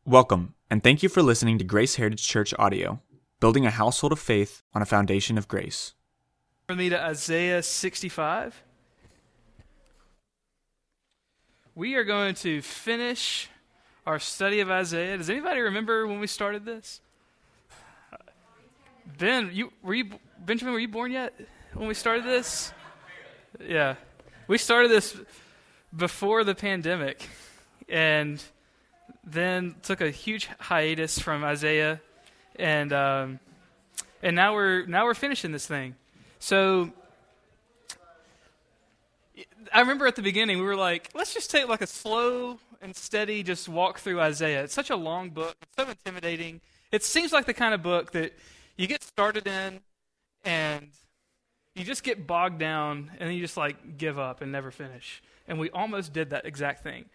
Welcome, and thank you for listening to Grace Heritage Church audio, building a household of faith on a foundation of grace. With me to Isaiah 65. We are going to finish our study of Isaiah. Does anybody remember when we started this? Benjamin, were you born yet when we started this? Yeah. We started this before the pandemic, and then took a huge hiatus from Isaiah, and now we're finishing this thing. So I remember at the beginning we were like, let's just take like a slow and steady just walk through Isaiah. It's such a long book. It's so intimidating. It seems like the kind of book that you get started in and you just get bogged down and then you just like give up and never finish. And we almost did that exact thing.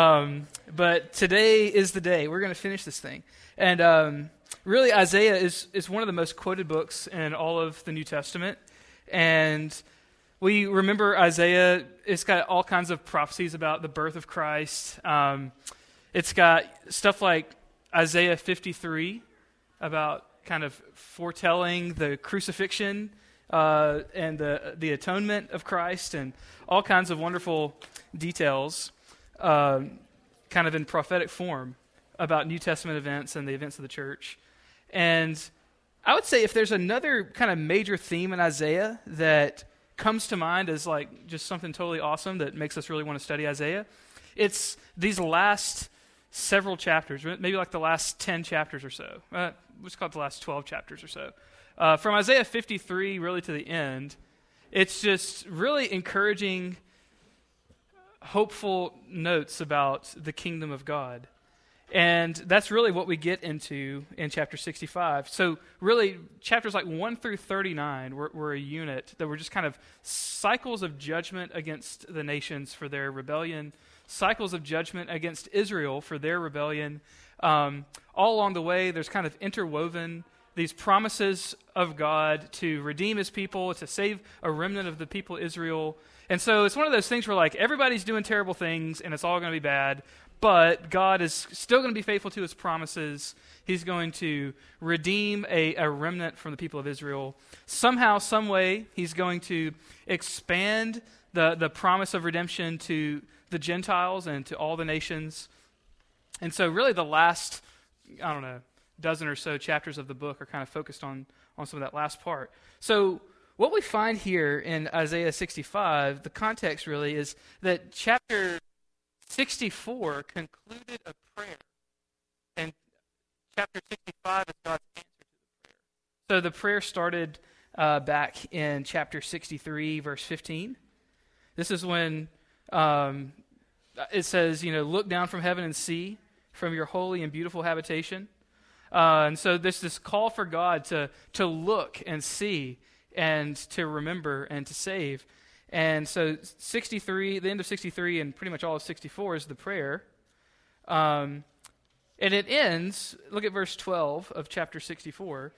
But today is the day. We're going to finish this thing. And really, Isaiah is one of the most quoted books in all of the New Testament. And we remember Isaiah, it's got all kinds of prophecies about the birth of Christ. It's got stuff like Isaiah 53 about kind of foretelling the crucifixion and the atonement of Christ, and all kinds of wonderful details kind of in prophetic form about New Testament events and the events of the church. And I would say if there's another kind of major theme in Isaiah that comes to mind as like just something totally awesome that makes us really want to study Isaiah, it's these last several chapters, maybe like the last 10 chapters or so. Let's call it the last 12 chapters or so. From Isaiah 53 really to the end, it's just really encouraging, hopeful notes about the kingdom of God. And that's really what we get into in chapter 65. So really, chapters like 1 through 39 were a unit that were just kind of cycles of judgment against the nations for their rebellion, cycles of judgment against Israel for their rebellion. All along the way, there's kind of interwoven these promises of God to redeem his people, to save a remnant of the people of Israel. And so it's one of those things where like everybody's doing terrible things and it's all going to be bad, but God is still going to be faithful to his promises. He's going to redeem a remnant from the people of Israel. Somehow, some way, he's going to expand the promise of redemption to the Gentiles and to all the nations. And so really the last, dozen or so chapters of the book are kind of focused on some of that last part. So what we find here in Isaiah 65, the context really is that chapter 64 concluded a prayer, and chapter 65 is God's answer to the prayer. So the prayer started back in chapter 63, verse 15. This is when it says, look down from heaven and see from your holy and beautiful habitation. And so there's this call for God to look and see and to remember and to save. And so 63, the end of 63 and pretty much all of 64 is the prayer. And it ends, look at verse 12 of chapter 64.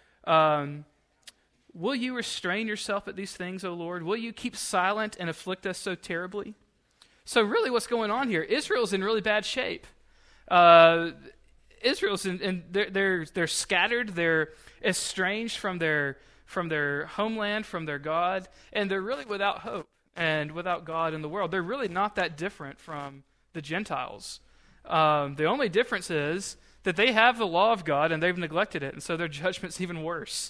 Will you restrain yourself at these things, O Lord? Will you keep silent and afflict us so terribly? So really what's going on here, Israel's in really bad shape. Israel's they're scattered, they're estranged from their homeland, from their God, and they're really without hope and without God in the world. They're really not that different from the Gentiles. The only difference is that they have the law of God and they've neglected it, and so their judgment's even worse.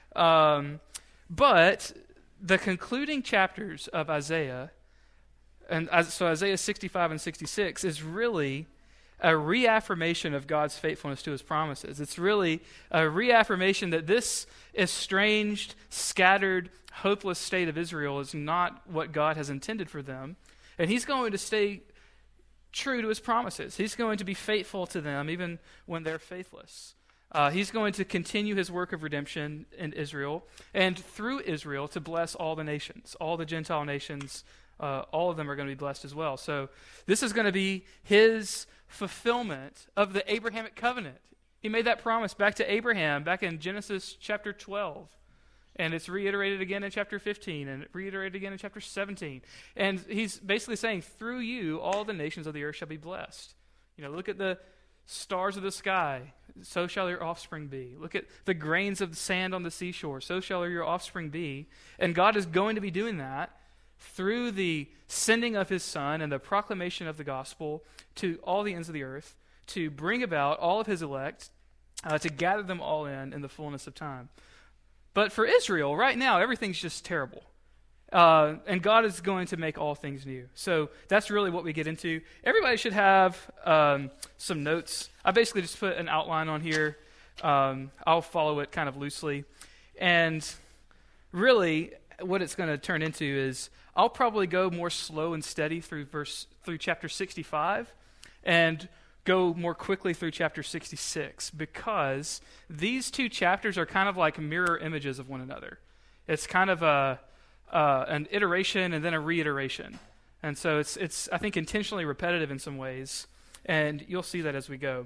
But the concluding chapters of Isaiah, so Isaiah 65 and 66, is really a reaffirmation of God's faithfulness to his promises. It's really a reaffirmation that this estranged, scattered, hopeless state of Israel is not what God has intended for them. And he's going to stay true to his promises. He's going to be faithful to them even when they're faithless. He's going to continue his work of redemption in Israel, and through Israel to bless all the nations, all the Gentile nations. All of them are going to be blessed as well. So this is going to be his fulfillment of the Abrahamic covenant. He made that promise back to Abraham back in Genesis chapter 12. And it's reiterated again in chapter 15 and reiterated again in chapter 17. And he's basically saying, through you, all the nations of the earth shall be blessed. Look at the stars of the sky, so shall your offspring be. Look at the grains of the sand on the seashore, so shall your offspring be. And God is going to be doing that through the sending of his Son and the proclamation of the gospel to all the ends of the earth, to bring about all of his elect, to gather them all in the fullness of time. But for Israel, right now, everything's just terrible. And God is going to make all things new. So that's really what we get into. Everybody should have some notes. I basically just put an outline on here. I'll follow it kind of loosely. And really, what it's going to turn into is I'll probably go more slow and steady through chapter 65 and go more quickly through chapter 66, because these two chapters are kind of like mirror images of one another. It's kind of an iteration and then a reiteration. And so it's I think intentionally repetitive in some ways, and you'll see that as we go.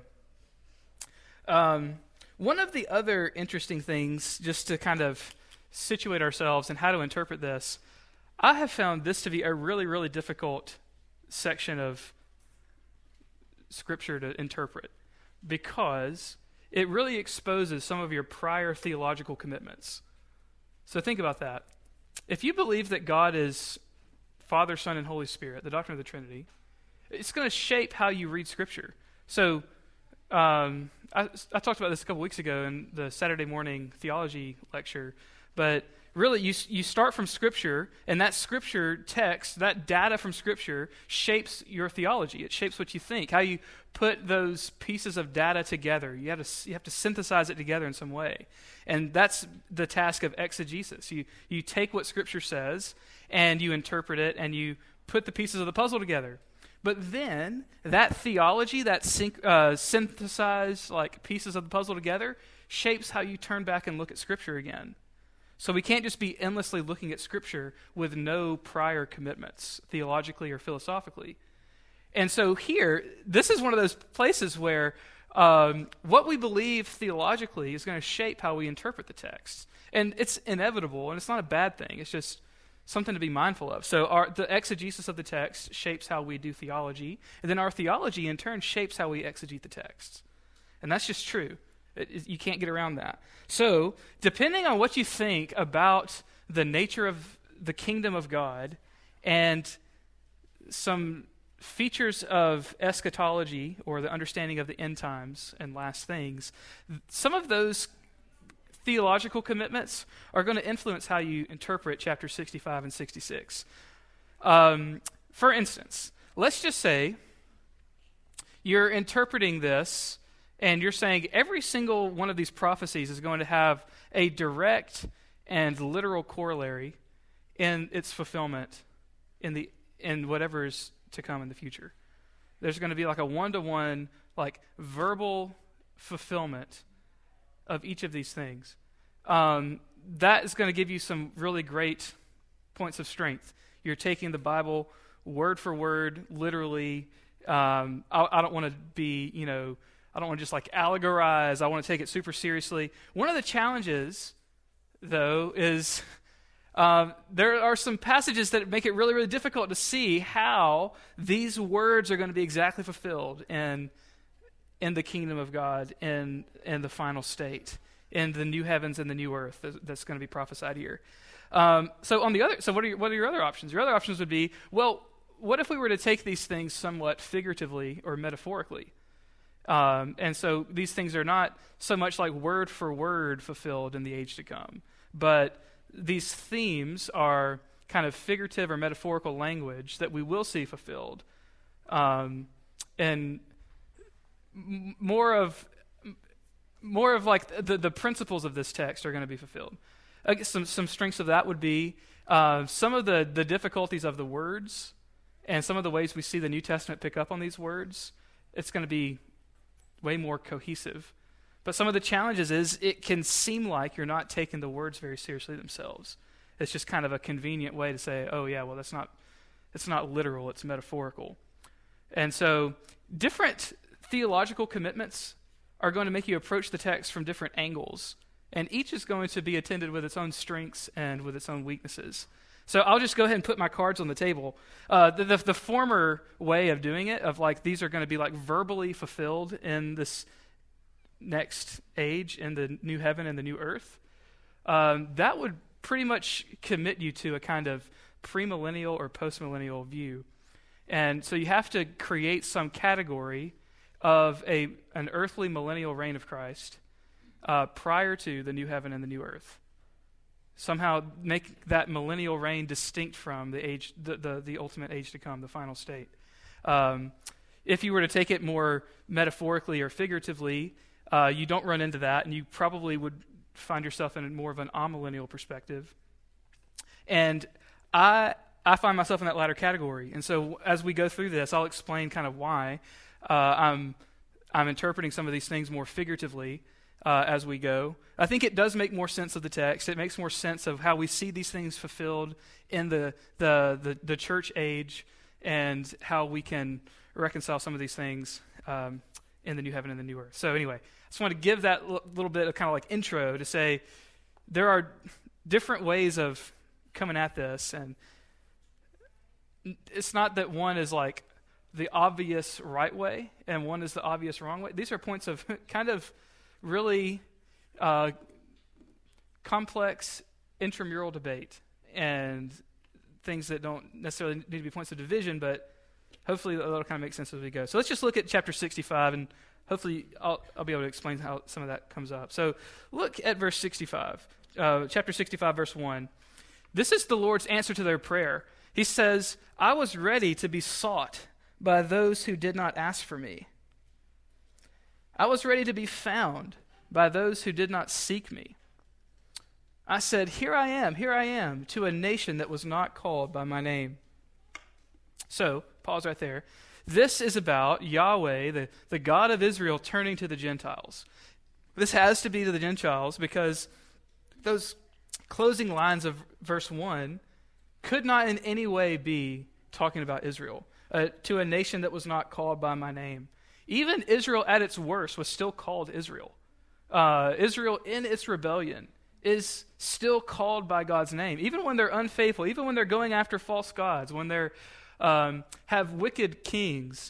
One of the other interesting things, just to kind of situate ourselves and how to interpret this, I have found this to be a really, really difficult section of Scripture to interpret, because it really exposes some of your prior theological commitments. So think about that. If you believe that God is Father, Son, and Holy Spirit, the doctrine of the Trinity, it's going to shape how you read Scripture. So I talked about this a couple weeks ago in the Saturday morning theology lecture, but really you start from Scripture, and that Scripture text, that data from Scripture shapes your theology. It shapes what you think, how you put those pieces of data together. You have to synthesize it together in some way. And that's the task of exegesis. You take what Scripture says, and you interpret it, and you put the pieces of the puzzle together. But then that theology, that synthesized like pieces of the puzzle together, shapes how you turn back and look at Scripture again. So we can't just be endlessly looking at Scripture with no prior commitments, theologically or philosophically. And so here, this is one of those places where what we believe theologically is going to shape how we interpret the text. And it's inevitable, and it's not a bad thing. It's just something to be mindful of. So the exegesis of the text shapes how we do theology, and then our theology, in turn, shapes how we exegete the text. And that's just true. You can't get around that. So, depending on what you think about the nature of the kingdom of God and some features of eschatology, or the understanding of the end times and last things, some of those theological commitments are going to influence how you interpret chapter 65 and 66. For instance, let's just say you're interpreting this and you're saying every single one of these prophecies is going to have a direct and literal corollary in its fulfillment in whatever is to come in the future. There's going to be like a one-to-one, like verbal fulfillment of each of these things. That is going to give you some really great points of strength. You're taking the Bible word for word, literally. I don't want to be, I don't want to just like allegorize. I want to take it super seriously. One of the challenges, though, is there are some passages that make it really, really difficult to see how these words are going to be exactly fulfilled in the kingdom of God, in the final state, in the new heavens and the new earth that's going to be prophesied here. So what are your other options? Your other options would be, well, what if we were to take these things somewhat figuratively or metaphorically? And so these things are not so much like word for word fulfilled in the age to come, but these themes are kind of figurative or metaphorical language that we will see fulfilled. And more of like the principles of this text are going to be fulfilled. I guess some strengths of that would be some of the difficulties of the words and some of the ways we see the New Testament pick up on these words. It's going to be way more cohesive. But some of the challenges is it can seem like you're not taking the words very seriously themselves. It's just kind of a convenient way to say, oh yeah, well it's not literal, it's metaphorical. And so different theological commitments are going to make you approach the text from different angles. And each is going to be attended with its own strengths and with its own weaknesses. So I'll just go ahead and put my cards on the table. The former way of doing it, of like these are going to be like verbally fulfilled in this next age, in the new heaven and the new earth, that would pretty much commit you to a kind of premillennial or postmillennial view. And so you have to create some category of an earthly millennial reign of Christ prior to the new heaven and the new earth. Somehow make that millennial reign distinct from the age, the ultimate age to come, the final state. If you were to take it more metaphorically or figuratively, you don't run into that, and you probably would find yourself in more of an amillennial perspective. And I find myself in that latter category. And so as we go through this, I'll explain kind of why I'm interpreting some of these things more figuratively as we go. I think it does make more sense of the text. It makes more sense of how we see these things fulfilled in the church age, and how we can reconcile some of these things in the new heaven and the new earth. So anyway, I just want to give that little bit of kind of like intro to say there are different ways of coming at this, and it's not that one is like the obvious right way and one is the obvious wrong way. These are points of kind of really complex intramural debate and things that don't necessarily need to be points of division, but hopefully that'll kind of make sense as we go. So let's just look at chapter 65, and hopefully I'll be able to explain how some of that comes up. So look at verse 65, chapter 65, verse 1. This is the Lord's answer to their prayer. He says, I was ready to be sought by those who did not ask for me. I was ready to be found by those who did not seek me. I said, here I am, to a nation that was not called by my name. So, pause right there. This is about Yahweh, the God of Israel, turning to the Gentiles. This has to be to the Gentiles because those closing lines of verse 1 could not in any way be talking about Israel, to a nation that was not called by my name. Even Israel at its worst was still called Israel. Israel in its rebellion is still called by God's name. Even when they're unfaithful, even when they're going after false gods, when they have wicked kings,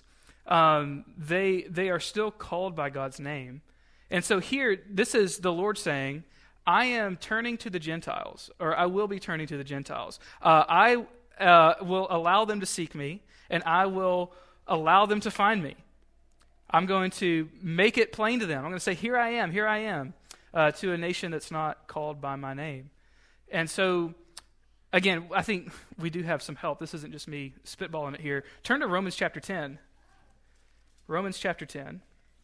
they are still called by God's name. And so here, this is the Lord saying, I am turning to the Gentiles, or I will be turning to the Gentiles. I will allow them to seek me, and I will allow them to find me. I'm going to make it plain to them. I'm going to say, here I am, to a nation that's not called by my name. And so, again, I think we do have some help. This isn't just me spitballing it here. Turn to Romans chapter 10. Romans chapter 10.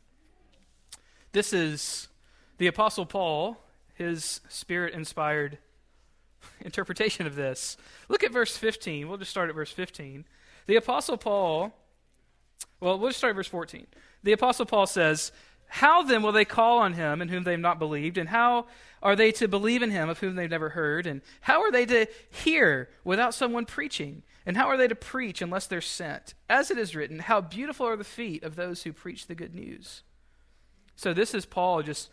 This is the Apostle Paul, his Spirit-inspired interpretation of this. Look at verse 15. We'll just start at verse 15. The Apostle Paul, we'll just start at verse 14. The Apostle Paul says, how then will they call on him in whom they have not believed? And how are they to believe in him of whom they've never heard? And how are they to hear without someone preaching? And how are they to preach unless they're sent? As it is written, how beautiful are the feet of those who preach the good news. So this is Paul just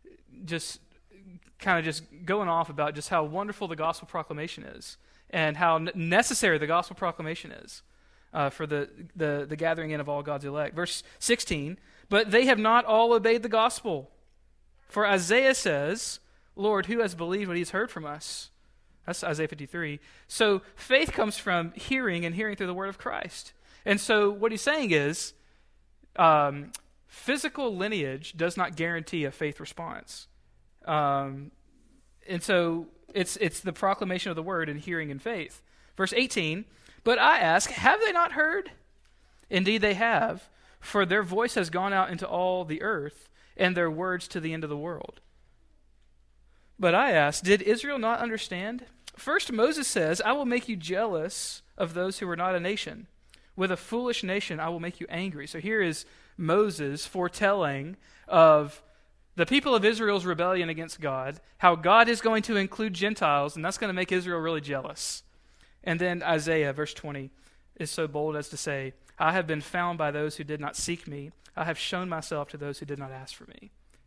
kind of just going off about just how wonderful the gospel proclamation is and how necessary the gospel proclamation is for the gathering in of all God's elect. Verse 16, but they have not all obeyed the gospel. For Isaiah says, Lord, who has believed what he's heard from us? That's Isaiah 53. So faith comes from hearing, and hearing through the word of Christ. And so what he's saying is, physical lineage does not guarantee a faith response. And so it's the proclamation of the word and hearing and faith. Verse 18, but I ask, have they not heard? Indeed they have, for their voice has gone out into all the earth, and their words to the end of the world. But I ask, did Israel not understand? First Moses says, I will make you jealous of those who are not a nation. With a foolish nation I will make you angry. So here is Moses foretelling of the people of Israel's rebellion against God, how God is going to include Gentiles, and that's going to make Israel really jealous. And then Isaiah, verse 20, is so bold as to say, I have been found by those who did not seek me. I have shown myself to those who did not ask for me.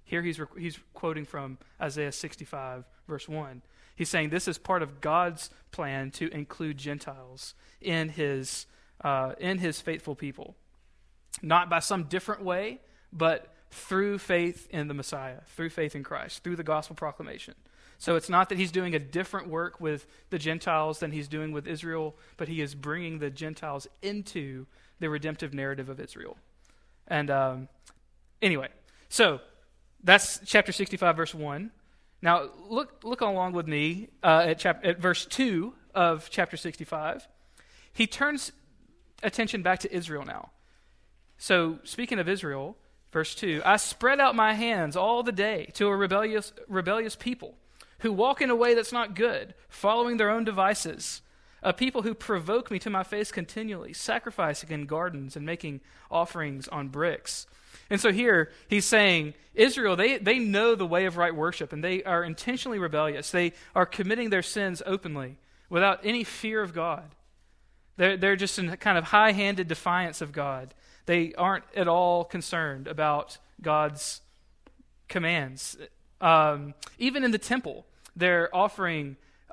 Here he's quoting from Isaiah 65, verse 1. He's saying this is part of God's plan to include Gentiles in his faithful people. Not by some different way, but through faith in the Messiah, through faith in Christ, through the gospel proclamation. So it's not that he's doing a different work with the Gentiles than he's doing with Israel, but he is bringing the Gentiles into the redemptive narrative of Israel. And anyway, so that's chapter 65, verse 1. Now, look along with me at verse 2 of chapter 65. He turns attention back to Israel now. So, speaking of Israel, verse 2, I spread out my hands all the day to a rebellious people who walk in a way that's not good, following their own devices, a people who provoke me to my face continually, sacrificing in gardens and making offerings on bricks. And so here he's saying, Israel, they know the way of right worship, and they are intentionally rebellious. They are committing their sins openly without any fear of God. They're just in kind of high-handed defiance of God. They aren't at all concerned about God's commands. Even in the temple, they're offering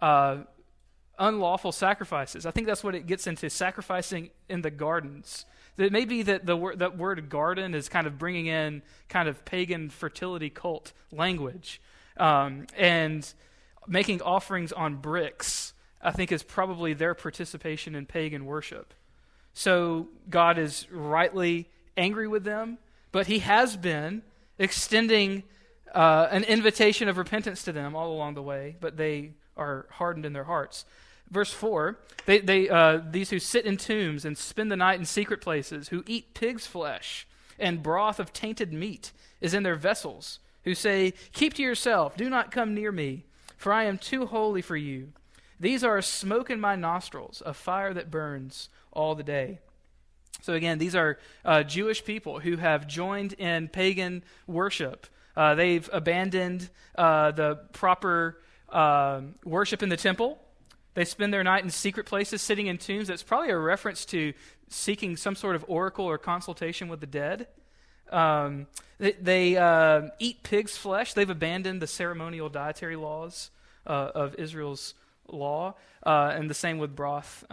unlawful sacrifices. I think that's what it gets into, sacrificing in the gardens. It may be that that word garden is kind of bringing in kind of pagan fertility cult language. And making offerings on bricks, I think, is probably their participation in pagan worship. So God is rightly angry with them, but he has been extending an invitation of repentance to them all along the way, but they are hardened in their hearts. Verse 4, these who sit in tombs and spend the night in secret places, who eat pig's flesh and broth of tainted meat is in their vessels, who say, keep to yourself, do not come near me, for I am too holy for you. These are a smoke in my nostrils, a fire that burns all the day. So again, these are Jewish people who have joined in pagan worship. They've abandoned the proper worship in the temple. They spend their night in secret places, sitting in tombs. That's probably a reference to seeking some sort of oracle or consultation with the dead. They eat pig's flesh. They've abandoned the ceremonial dietary laws of Israel's law, and the same with broth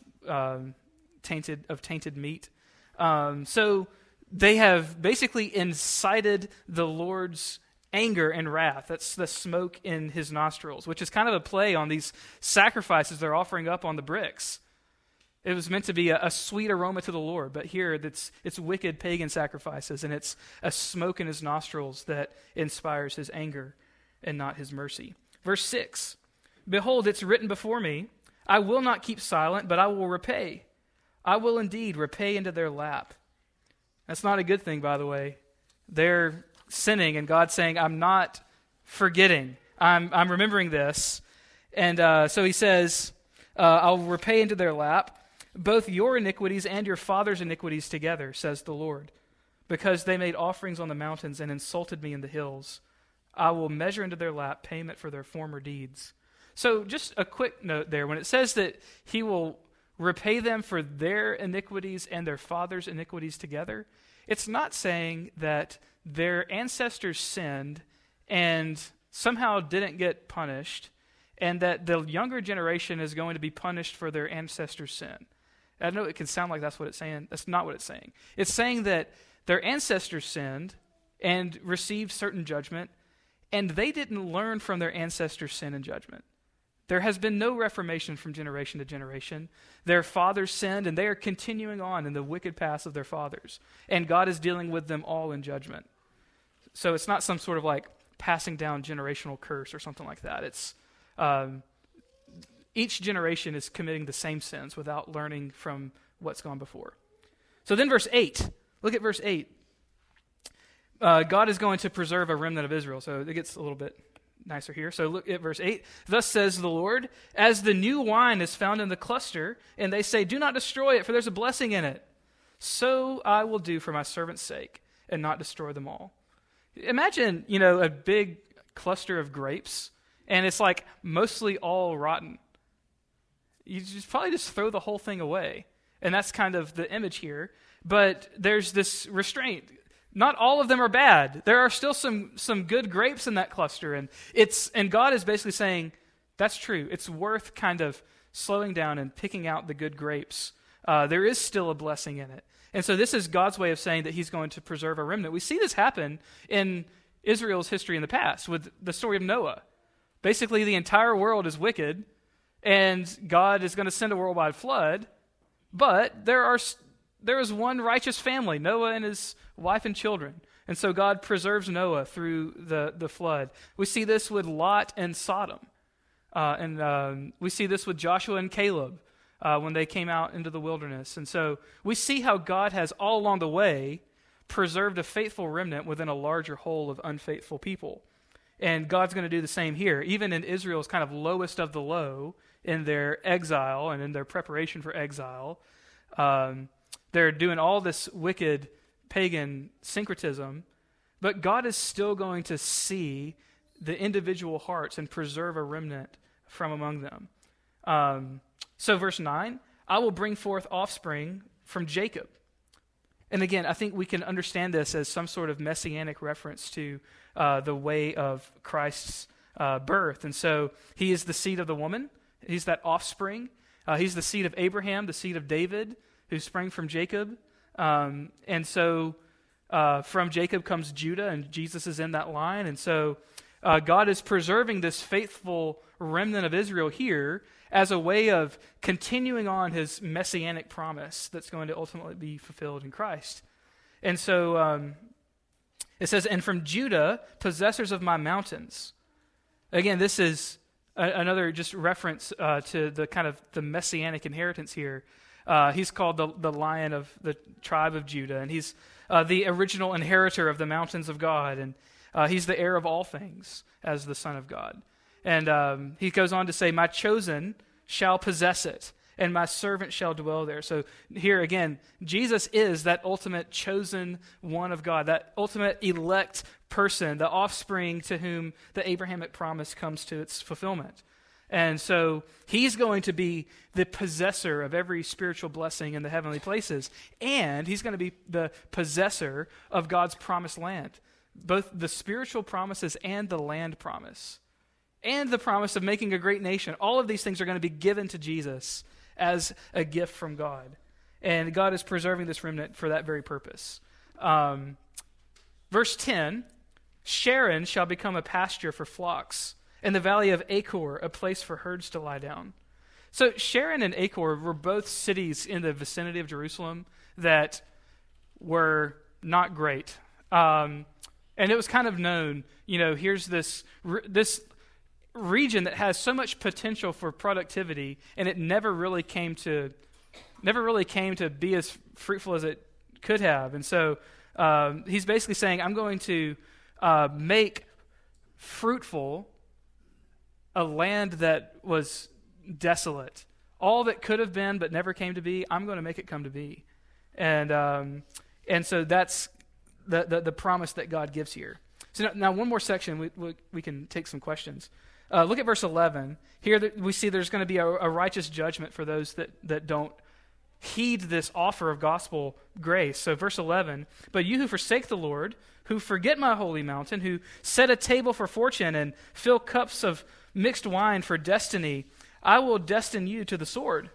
tainted meat. So they have basically incited the Lord's anger and wrath. That's the smoke in his nostrils, which is kind of a play on these sacrifices they're offering up on the bricks. It was meant to be a sweet aroma to the Lord, but here it's wicked pagan sacrifices, and it's a smoke in his nostrils that inspires his anger and not his mercy. Verse 6, behold, it's written before me, I will not keep silent, but I will repay. I will indeed repay into their lap. That's not a good thing, by the way. They're sinning, and God's saying, I'm not forgetting. I'm remembering this. And so he says, I'll repay into their lap both your iniquities and your father's iniquities together, says the Lord, because they made offerings on the mountains and insulted me in the hills. I will measure into their lap payment for their former deeds. So just a quick note there. When it says that he will repay them for their iniquities and their father's iniquities together, it's not saying that their ancestors sinned and somehow didn't get punished, and that the younger generation is going to be punished for their ancestors' sin. I know it can sound like that's what it's saying. That's not what it's saying. It's saying that their ancestors sinned and received certain judgment, and they didn't learn from their ancestors' sin and judgment. There has been no reformation from generation to generation. Their fathers sinned, and they are continuing on in the wicked paths of their fathers. And God is dealing with them all in judgment. So it's not some sort of like passing down generational curse or something like that. It's each generation is committing the same sins without learning from what's gone before. So then verse 8. Look at verse 8. God is going to preserve a remnant of Israel. So it gets a little bit nicer here. So look at verse 8. Thus says the Lord, as the new wine is found in the cluster, and they say, do not destroy it, for there's a blessing in it. So I will do for my servant's sake, and not destroy them all. Imagine, a big cluster of grapes, and it's like mostly all rotten. You probably just throw the whole thing away. And that's kind of the image here. But there's this restraint. not all of them are bad. There are still some good grapes in that cluster, and God is basically saying, that's true. It's worth kind of slowing down and picking out the good grapes. There is still a blessing in it. And so this is God's way of saying that he's going to preserve a remnant. We see this happen in Israel's history in the past with the story of Noah. Basically, the entire world is wicked, and God is going to send a worldwide flood, but there is one righteous family, Noah and his wife and children. And so God preserves Noah through the flood. We see this with Lot and Sodom. And we see this with Joshua and Caleb when they came out into the wilderness. And so we see how God has all along the way preserved a faithful remnant within a larger whole of unfaithful people. And God's going to do the same here. Even in Israel's kind of lowest of the low, in their exile and in their preparation for exile, they're doing all this wicked pagan syncretism, but God is still going to see the individual hearts and preserve a remnant from among them. So verse 9, I will bring forth offspring from Jacob. And again, I think we can understand this as some sort of messianic reference to the way of Christ's birth. And so he is the seed of the woman. He's that offspring. He's the seed of Abraham, the seed of David, who sprang from Jacob. And so from Jacob comes Judah, and Jesus is in that line. And so God is preserving this faithful remnant of Israel here as a way of continuing on his messianic promise that's going to ultimately be fulfilled in Christ. And so it says, and from Judah, possessors of my mountains. Again, this is another just reference to the kind of the messianic inheritance here. He's called the Lion of the tribe of Judah, and he's the original inheritor of the mountains of God, and he's the heir of all things as the Son of God. And he goes on to say, my chosen shall possess it, and my servant shall dwell there. So here again, Jesus is that ultimate chosen one of God, that ultimate elect person, the offspring to whom the Abrahamic promise comes to its fulfillment. And so he's going to be the possessor of every spiritual blessing in the heavenly places, and he's going to be the possessor of God's promised land, both the spiritual promises and the land promise, and the promise of making a great nation. All of these things are going to be given to Jesus as a gift from God. And God is preserving this remnant for that very purpose. Verse 10, Sharon shall become a pasture for flocks, and the valley of Achor a place for herds to lie down. So Sharon and Achor were both cities in the vicinity of Jerusalem that were not great. And it was kind of known, here's this region that has so much potential for productivity, and it never really came to be as fruitful as it could have. And so he's basically saying, I'm going to make fruitful a land that was desolate. All that could have been but never came to be, I'm going to make it come to be. And so that's the promise that God gives here. So now one more section, we can take some questions. Look at verse 11. Here we see there's going to be a righteous judgment for those that don't heed this offer of gospel grace. So verse 11, but you who forsake the Lord, who forget my holy mountain, who set a table for fortune and fill cups of mixed wine for destiny, I will destine you to the sword.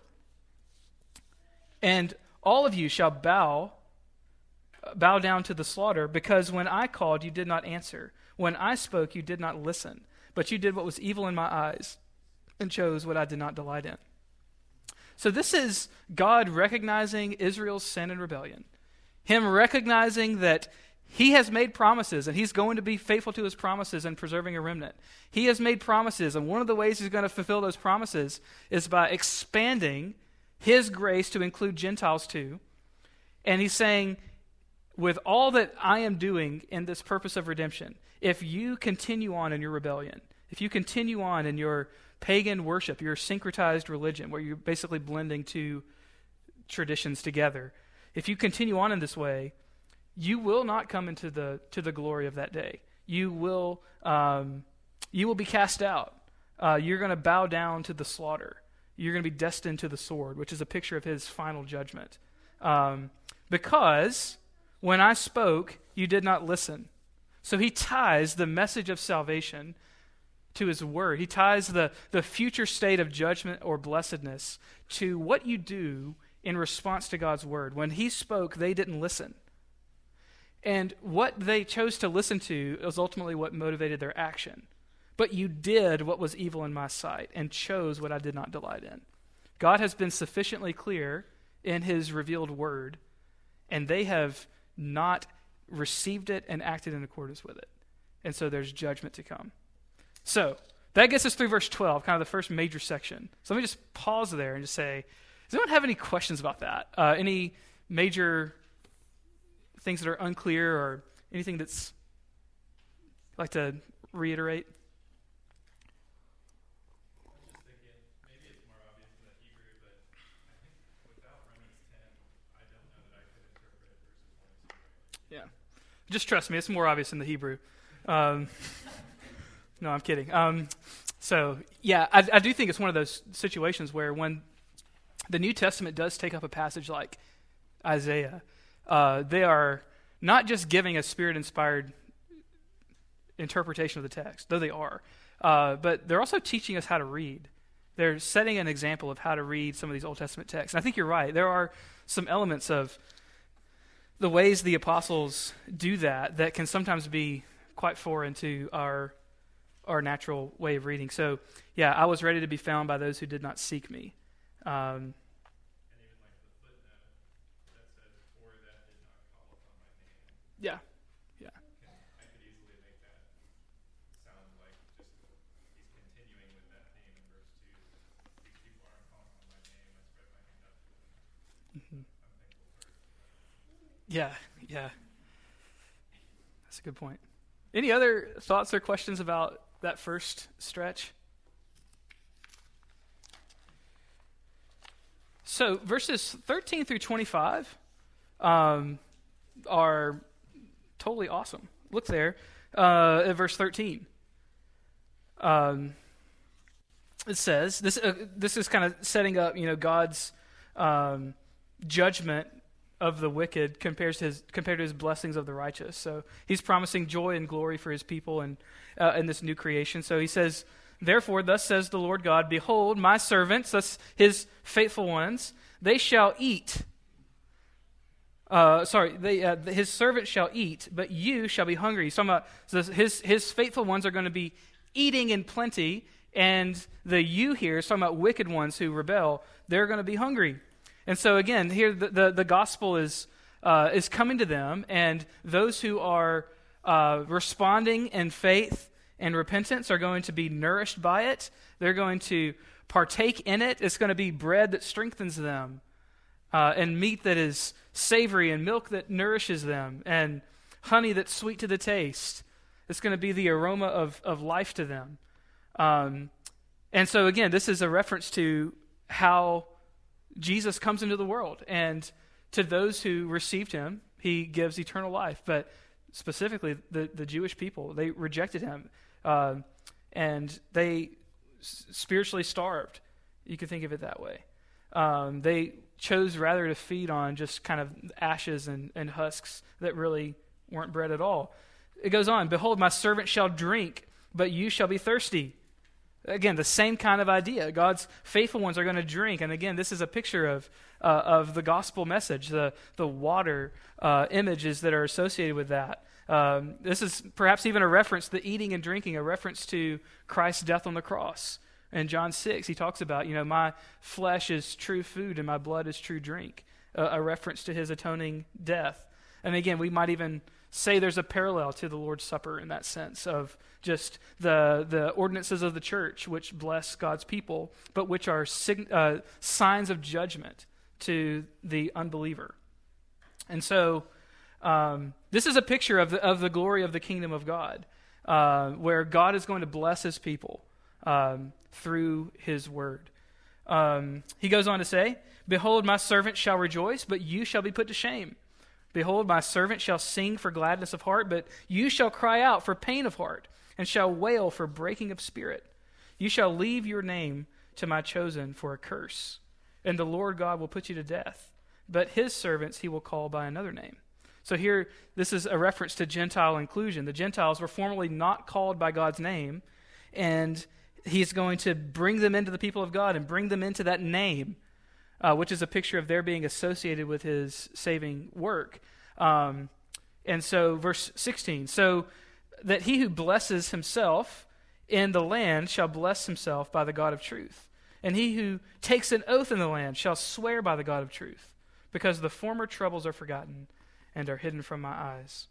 And all of you shall bow down to the slaughter, because when I called, you did not answer. When I spoke, you did not listen. But you did what was evil in my eyes and chose what I did not delight in. So this is God recognizing Israel's sin and rebellion. Him recognizing that he has made promises, and he's going to be faithful to his promises and preserving a remnant. He has made promises, and one of the ways he's going to fulfill those promises is by expanding his grace to include Gentiles too. And he's saying, with all that I am doing in this purpose of redemption, if you continue on in your rebellion, if you continue on in your pagan worship, your syncretized religion, where you're basically blending two traditions together, if you continue on in this way, you will not come into the glory of that day. You will be cast out. You're going to bow down to the slaughter. You're going to be destined to the sword, which is a picture of his final judgment. Because When I spoke, you did not listen. So he ties the message of salvation to his word. He ties the future state of judgment or blessedness to what you do in response to God's word. When he spoke, they didn't listen. And what they chose to listen to was ultimately what motivated their action. But you did what was evil in my sight and chose what I did not delight in. God has been sufficiently clear in his revealed word, and they have not received it and acted in accordance with it. And so there's judgment to come. So that gets us through verse 12, kind of the first major section. So let me just pause there and just say, does anyone have any questions about that? Any major things that are unclear or anything that's like to reiterate? Yeah. Just trust me, it's more obvious in the Hebrew. No, I'm kidding. So, yeah, I do think it's one of those situations where when the New Testament does take up a passage like Isaiah, they are not just giving a Spirit-inspired interpretation of the text, though they are, but they're also teaching us how to read. They're setting an example of how to read some of these Old Testament texts. And I think you're right. There are some elements of the ways the apostles do that can sometimes be quite foreign to our natural way of reading. So, yeah, I was ready to be found by those who did not seek me. And even like the footnote that says, "For that did not call upon my name." Yeah. I could easily make that sound like just he's continuing with that theme in verse 2. These people aren't calling on my name. I spread my hand out to them. Mm-hmm. I'm thankful for it. Yeah. That's a good point. Any other thoughts or questions about that first stretch? So verses 13 through 25 are totally awesome. Look there at verse 13. It says, this is kind of setting up, God's judgment of the wicked compared to his blessings of the righteous. So he's promising joy and glory for his people and in this new creation. So he says, "Therefore, thus says the Lord God, behold, my servants," that's his faithful ones, "they shall eat." His servants shall eat, but you shall be hungry. He's talking about his faithful ones are going to be eating in plenty, and the you here is talking about wicked ones who rebel. They're going to be hungry. And so again, here the gospel is coming to them, and those who are responding in faith and repentance are going to be nourished by it. They're going to partake in it. It's going to be bread that strengthens them, and meat that is savory, and milk that nourishes them, and honey that's sweet to the taste. It's going to be the aroma of life to them. And so again, this is a reference to how Jesus comes into the world, and to those who received him, he gives eternal life. But specifically, the Jewish people, they rejected him, and they spiritually starved. You could think of it that way. They chose rather to feed on just kind of ashes and husks that really weren't bread at all. It goes on, "Behold, my servant shall drink, but you shall be thirsty." Again, the same kind of idea. God's faithful ones are going to drink. And again, this is a picture of the gospel message, the water images that are associated with that. This is perhaps even a reference, the eating and drinking, a reference to Christ's death on the cross. In John 6, he talks about, my flesh is true food and my blood is true drink, a reference to his atoning death. And again, we might even say there's a parallel to the Lord's Supper in that sense of just the ordinances of the church, which bless God's people, but which are signs of judgment to the unbeliever. And so this is a picture of the glory of the kingdom of God, where God is going to bless his people through his word. He goes on to say, "Behold, my servant shall rejoice, but you shall be put to shame. Behold, my servant shall sing for gladness of heart, but you shall cry out for pain of heart, and shall wail for breaking of spirit. You shall leave your name to my chosen for a curse, and the Lord God will put you to death, but his servants he will call by another name. So here, this is a reference to Gentile inclusion. The Gentiles were formerly not called by God's name, and he's going to bring them into the people of God and bring them into that name, which is a picture of their being associated with his saving work. And so, verse 16, so that he who blesses himself in the land shall bless himself by the God of truth. And he who takes an oath in the land shall swear by the God of truth, because the former troubles are forgotten and are hidden from my eyes.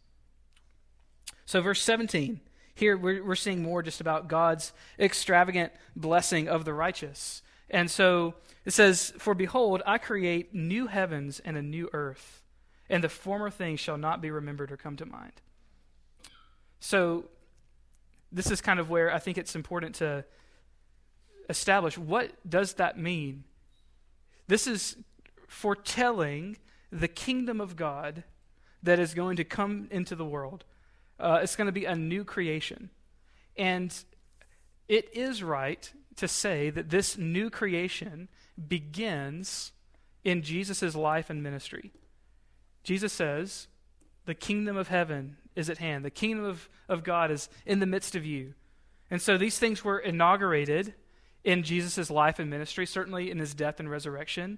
So verse 17, here we're seeing more just about God's extravagant blessing of the righteous. And so it says, for behold, I create new heavens and a new earth, and the former things shall not be remembered or come to mind. So this is kind of where I think it's important to establish, what does that mean? This is foretelling the kingdom of God that is going to come into the world. It's going to be a new creation. And it is right to say that this new creation begins in Jesus' life and ministry. Jesus says, the kingdom of heaven is at hand. The kingdom of God is in the midst of you. And so these things were inaugurated in Jesus' life and ministry, certainly in his death and resurrection.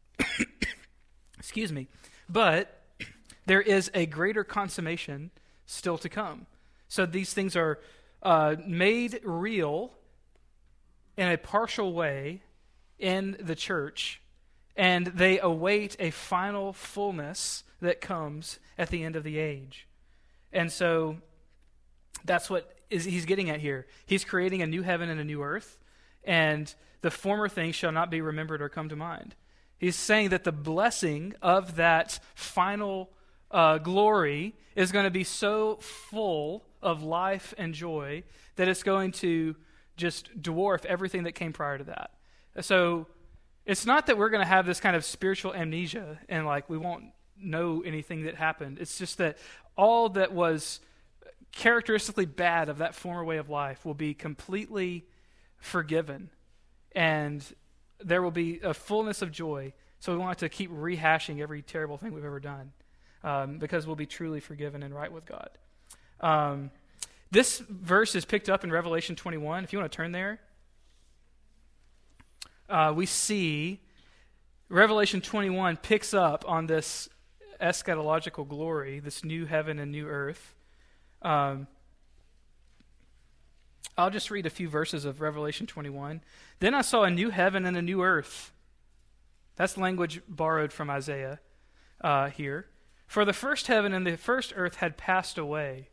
Excuse me. But there is a greater consummation still to come. So these things are made real in a partial way in the church, and they await a final fullness that comes at the end of the age. And so that's what he's getting at here. He's creating a new heaven and a new earth, and the former things shall not be remembered or come to mind. He's saying that the blessing of that final glory is going to be so full of life and joy that it's going to just dwarf everything that came prior to that. So it's not that we're going to have this kind of spiritual amnesia and like we won't know anything that happened. It's just that all that was characteristically bad of that former way of life will be completely forgiven, and there will be a fullness of joy. So we won't have to keep rehashing every terrible thing we've ever done, because we'll be truly forgiven and right with God. This verse is picked up in Revelation 21. If you want to turn there, we see Revelation 21 picks up on this eschatological glory, this new heaven and new earth. I'll just read a few verses of Revelation 21. Then I saw a new heaven and a new earth. That's language borrowed from Isaiah here. For the first heaven and the first earth had passed away.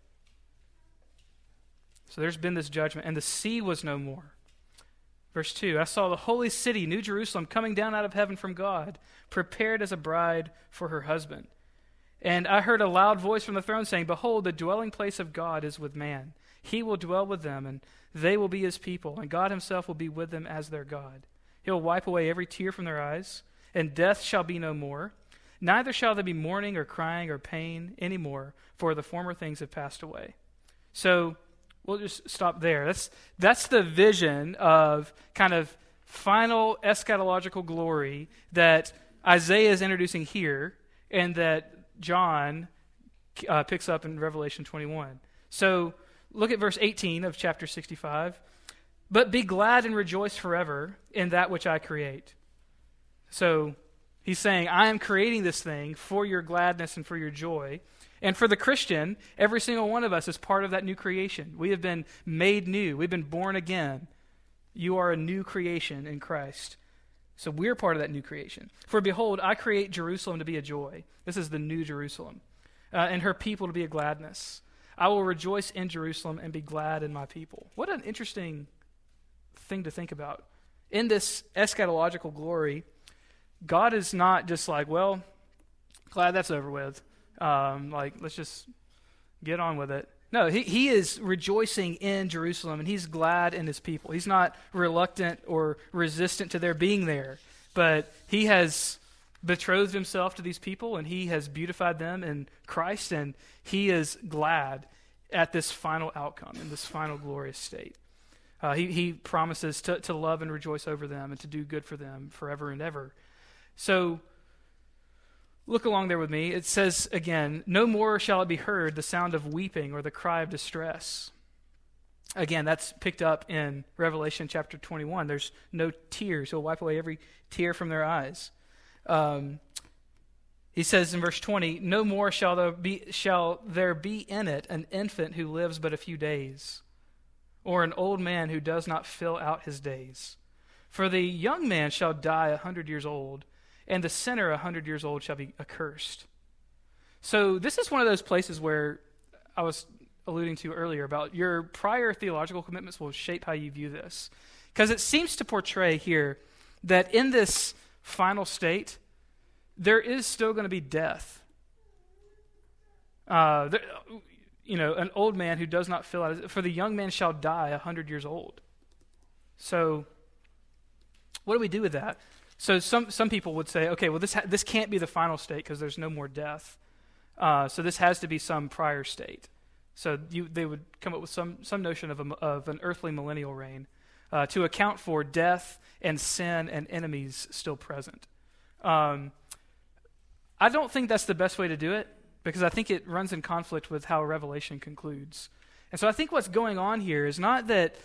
So there's been this judgment, and the sea was no more. Verse 2, I saw the holy city, New Jerusalem, coming down out of heaven from God, prepared as a bride for her husband. And I heard a loud voice from the throne saying, behold, the dwelling place of God is with man. He will dwell with them, and they will be his people, and God himself will be with them as their God. He'll wipe away every tear from their eyes, and death shall be no more. Neither shall there be mourning or crying or pain any more, for the former things have passed away. So we'll just stop there. That's the vision of kind of final eschatological glory that Isaiah is introducing here, and that John picks up in Revelation 21. So look at verse 18 of chapter 65. But be glad and rejoice forever in that which I create. So he's saying, I am creating this thing for your gladness and for your joy. And for the Christian, every single one of us is part of that new creation. We have been made new. We've been born again. You are a new creation in Christ. So we're part of that new creation. For behold, I create Jerusalem to be a joy. This is the new Jerusalem. And her people to be a gladness. I will rejoice in Jerusalem and be glad in my people. What an interesting thing to think about. In this eschatological glory, God is not just like, well, glad that's over with. Let's just get on with it. No, he is rejoicing in Jerusalem, and he's glad in his people. He's not reluctant or resistant to their being there, but he has betrothed himself to these people, and he has beautified them in Christ, and he is glad at this final outcome, in this final glorious state. He promises to love and rejoice over them and to do good for them forever and ever. So Look along there with me. It says again, no more shall it be heard the sound of weeping or the cry of distress. Again, that's picked up in Revelation chapter 21. There's no tears. He'll wipe away every tear from their eyes. He says in verse 20, no more shall there be in it an infant who lives but a few days, or an old man who does not fill out his days. For the young man shall die 100 years old, and the sinner 100 years old shall be accursed. So this is one of those places where I was alluding to earlier about your prior theological commitments will shape how you view this. Because it seems to portray here that in this final state, there is still going to be death. An old man who does not fill out, for the young man shall die 100 years old. So what do we do with that? So some people would say, okay, well this can't be the final state because there's no more death. So this has to be some prior state. So they would come up with some notion of an earthly millennial reign to account for death and sin and enemies still present. I don't think that's the best way to do it because I think it runs in conflict with how Revelation concludes. And so I think what's going on here is not that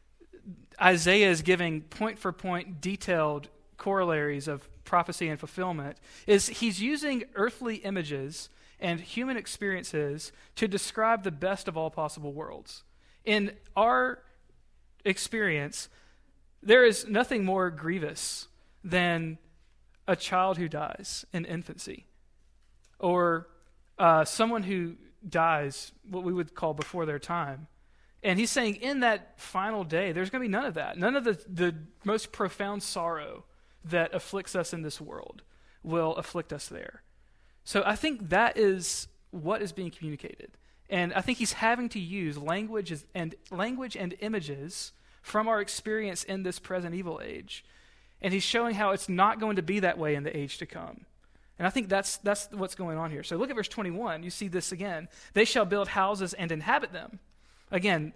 Isaiah is giving point-for-point detailed corollaries of prophecy and fulfillment, is he's using earthly images and human experiences to describe the best of all possible worlds. In our experience, there is nothing more grievous than a child who dies in infancy, or someone who dies, what we would call before their time. And he's saying in that final day, there's going to be none of that. None of the most profound sorrow that afflicts us in this world will afflict us there. So I think that is what is being communicated. And I think he's having to use language and images from our experience in this present evil age. And he's showing how it's not going to be that way in the age to come. And I think that's what's going on here. So look at verse 21. You see this again. They shall build houses and inhabit them. Again,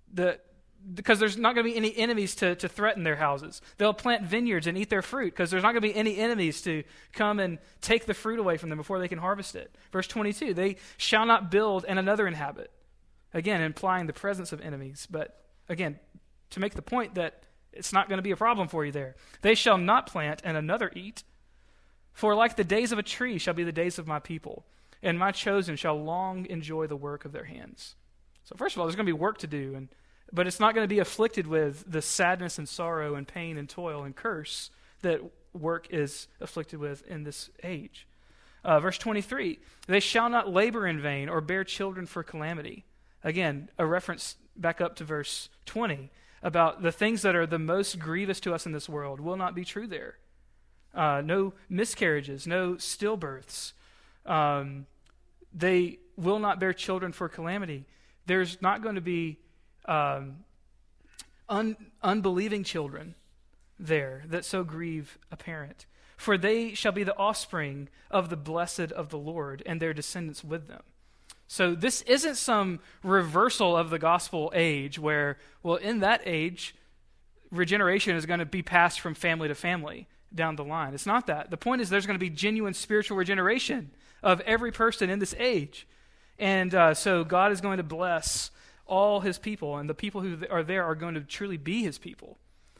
because there's not going to be any enemies to threaten their houses. They'll plant vineyards and eat their fruit because there's not going to be any enemies to come and take the fruit away from them before they can harvest it. Verse 22, they shall not build and another inhabit. Again, implying the presence of enemies. But again, to make the point that it's not going to be a problem for you there. They shall not plant and another eat. For like the days of a tree shall be the days of my people, and my chosen shall long enjoy the work of their hands. So first of all, there's going to be work to do, but it's not going to be afflicted with the sadness and sorrow and pain and toil and curse that work is afflicted with in this age. Verse 23, they shall not labor in vain or bear children for calamity. Again, a reference back up to verse 20 about the things that are the most grievous to us in this world will not be true there. No miscarriages, no stillbirths. They will not bear children for calamity. There's not going to be unbelieving children there that so grieve a parent. For they shall be the offspring of the blessed of the Lord, and their descendants with them. So this isn't some reversal of the gospel age where, well, in that age, regeneration is going to be passed from family to family down the line. It's not that. The point is there's going to be genuine spiritual regeneration of every person in this age. And so God is going to bless all his people, and the people who are there are going to truly be his people.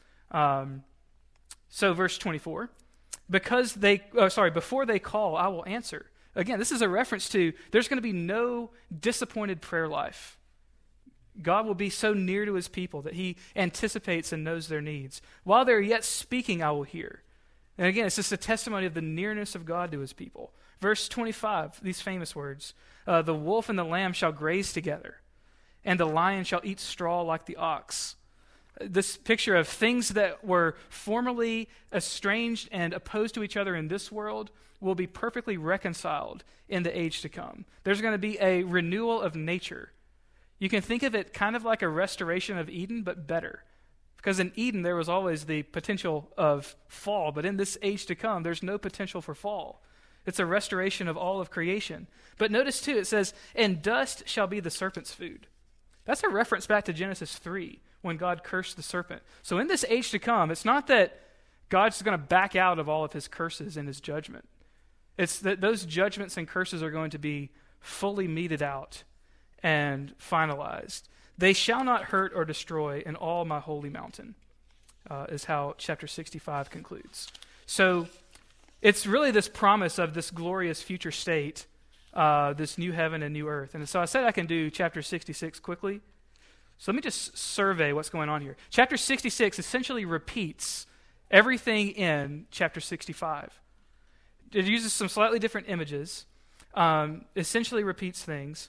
So verse 24, before they call, I will answer. Again, this is a reference to there's going to be no disappointed prayer life. God will be so near to his people that he anticipates and knows their needs. While they're yet speaking, I will hear. And again, it's just a testimony of the nearness of God to his people. Verse 25, these famous words, the wolf and the lamb shall graze together, and the lion shall eat straw like the ox. This picture of things that were formerly estranged and opposed to each other in this world will be perfectly reconciled in the age to come. There's going to be a renewal of nature. You can think of it kind of like a restoration of Eden, but better. Because in Eden, there was always the potential of fall, but in this age to come, there's no potential for fall. It's a restoration of all of creation. But notice too, it says, and dust shall be the serpent's food. That's a reference back to Genesis 3, when God cursed the serpent. So in this age to come, it's not that God's going to back out of all of his curses and his judgment. It's that those judgments and curses are going to be fully meted out and finalized. They shall not hurt or destroy in all my holy mountain, is how chapter 65 concludes. So it's really this promise of this glorious future state, this new heaven and new earth. And so I said I can do chapter 66 quickly. So let me just survey what's going on here. Chapter 66 essentially repeats everything in chapter 65. It uses some slightly different images, essentially repeats things.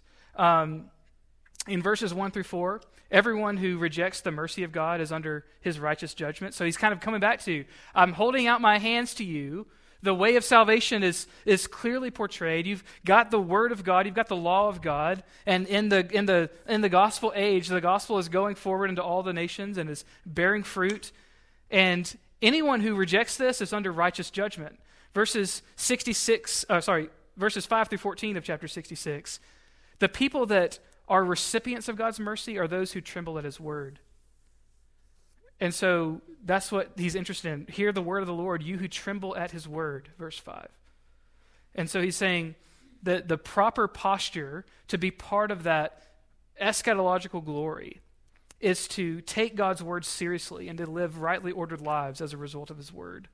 In verses 1 through 4, everyone who rejects the mercy of God is under his righteous judgment. So he's kind of coming back to, I'm holding out my hands to you. The way of salvation is clearly portrayed. You've got the Word of God. You've got the law of God. And in the gospel age, the gospel is going forward into all the nations and is bearing fruit. And anyone who rejects this is under righteous judgment. Verses 5 through 14 of chapter 66. The people that are recipients of God's mercy are those who tremble at his word. And so that's what he's interested in. Hear the word of the Lord, you who tremble at his word, verse 5. And so he's saying that the proper posture to be part of that eschatological glory is to take God's word seriously and to live rightly ordered lives as a result of his word.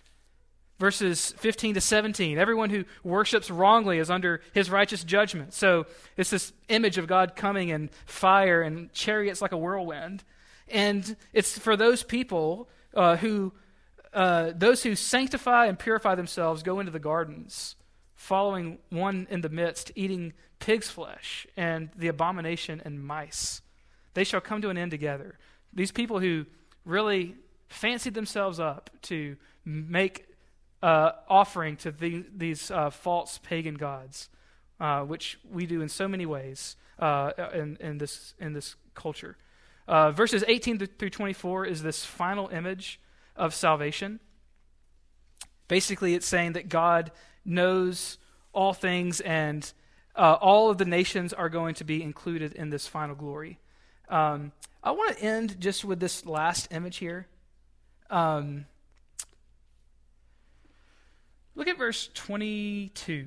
Verses 15 to 17, everyone who worships wrongly is under his righteous judgment. So it's this image of God coming in fire and chariots like a whirlwind. And it's for those people who sanctify and purify themselves go into the gardens, following one in the midst, eating pig's flesh and the abomination and mice. They shall come to an end together. These people who really fancied themselves up to make offering to these false pagan gods, which we do in so many ways in this culture. Verses 18 through 24 is this final image of salvation. Basically, it's saying that God knows all things and all of the nations are going to be included in this final glory. I want to end just with this last image here. Look at verse 22.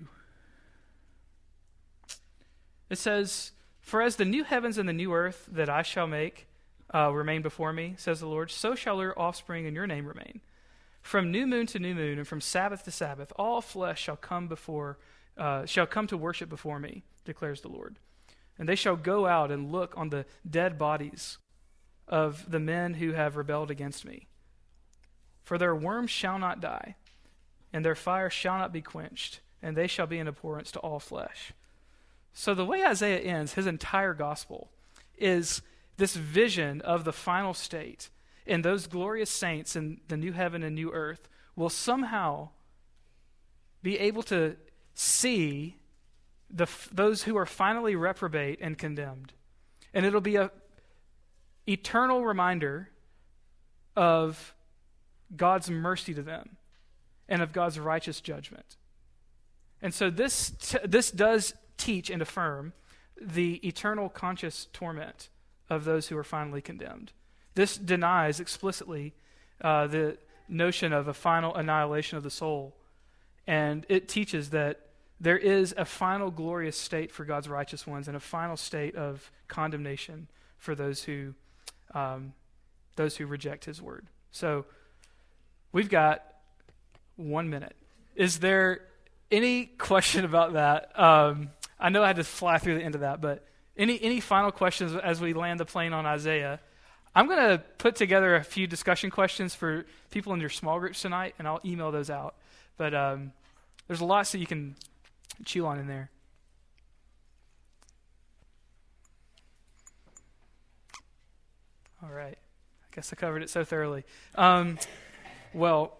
It says, "For as the new heavens and the new earth that I shall make remain before me, says the Lord, so shall your offspring and your name remain. From new moon to new moon and from Sabbath to Sabbath, all flesh shall come to worship before me, declares the Lord. And they shall go out and look on the dead bodies of the men who have rebelled against me. For their worms shall not die, and their fire shall not be quenched, and they shall be an abhorrence to all flesh." So the way Isaiah ends his entire gospel is this vision of the final state, and those glorious saints in the new heaven and new earth will somehow be able to see those who are finally reprobate and condemned. And it'll be an eternal reminder of God's mercy to them and of God's righteous judgment. And so this does teach and affirm the eternal conscious torment of those who are finally condemned. This denies explicitly the notion of a final annihilation of the soul, and it teaches that there is a final glorious state for God's righteous ones and a final state of condemnation for those who reject his word. So we've got 1 minute. Is there any question about that? I know I had to fly through the end of that, but any final questions as we land the plane on Isaiah? I'm going to put together a few discussion questions for people in your small groups tonight, and I'll email those out. But there's a lot that you can chew on in there. All right. I guess I covered it so thoroughly. Well,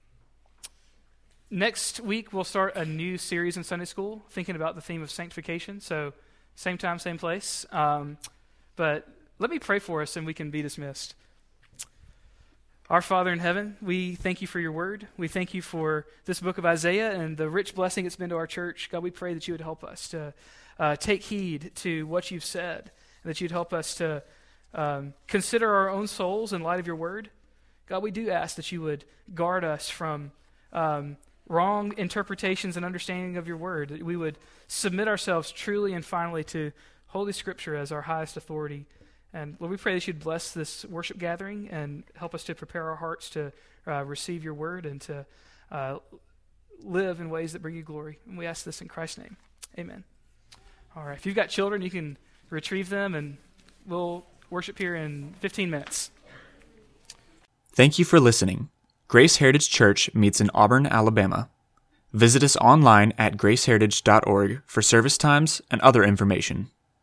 next week we'll start a new series in Sunday school, thinking about the theme of sanctification. So same time, same place. But let me pray for us and we can be dismissed. Our Father in heaven, we thank you for your word. We thank you for this book of Isaiah and the rich blessing it's been to our church. God, we pray that you would help us to take heed to what you've said, and that you'd help us to consider our own souls in light of your word. God, we do ask that you would guard us from wrong interpretations and understanding of your word, that we would submit ourselves truly and finally to Holy Scripture as our highest authority. And Lord, we pray that you'd bless this worship gathering and help us to prepare our hearts to receive your word and to live in ways that bring you glory. And we ask this in Christ's name. Amen. All right, if you've got children, you can retrieve them, and we'll worship here in 15 minutes. Thank you for listening. Grace Heritage Church meets in Auburn, Alabama. Visit us online at graceheritage.org for service times and other information.